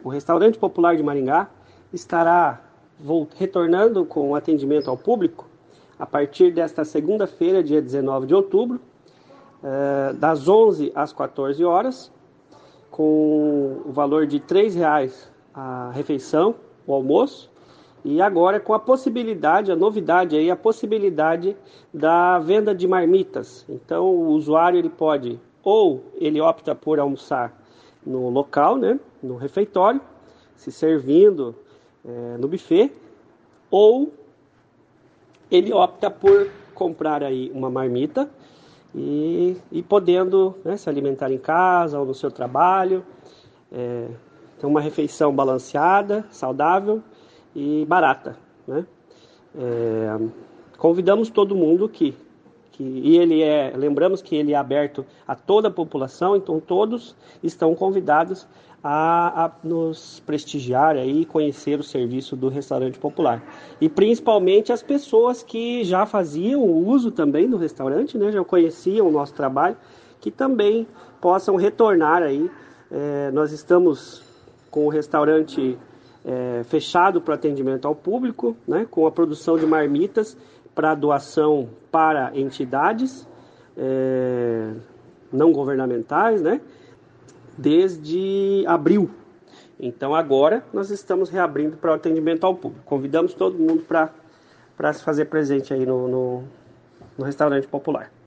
O Restaurante Popular de Maringá estará retornando com atendimento ao público a partir desta segunda-feira, dia 19 de outubro, das 11 às 14 horas, com o valor de R$ 3,00 a refeição, o almoço, e agora com a possibilidade, a novidade aí, a possibilidade da venda de marmitas. Então o usuário ele pode, ou ele opta por almoçar no local, né, no refeitório, se servindo no buffet, ou ele opta por comprar aí uma marmita e podendo, né, se alimentar em casa ou no seu trabalho. Então uma refeição balanceada, saudável e barata, né? Convidamos todo mundo lembramos que ele é aberto a toda a população, então todos estão convidados a nos prestigiar e conhecer o serviço do Restaurante Popular. E principalmente as pessoas que já faziam o uso também do restaurante, né, já conheciam o nosso trabalho, que também possam retornar aí. Nós estamos com o restaurante fechado para atendimento ao público, né, com a produção de marmitas para doação para entidades não governamentais, né, desde abril. Então agora nós estamos reabrindo para o atendimento ao público. Convidamos todo mundo para se fazer presente aí no Restaurante Popular.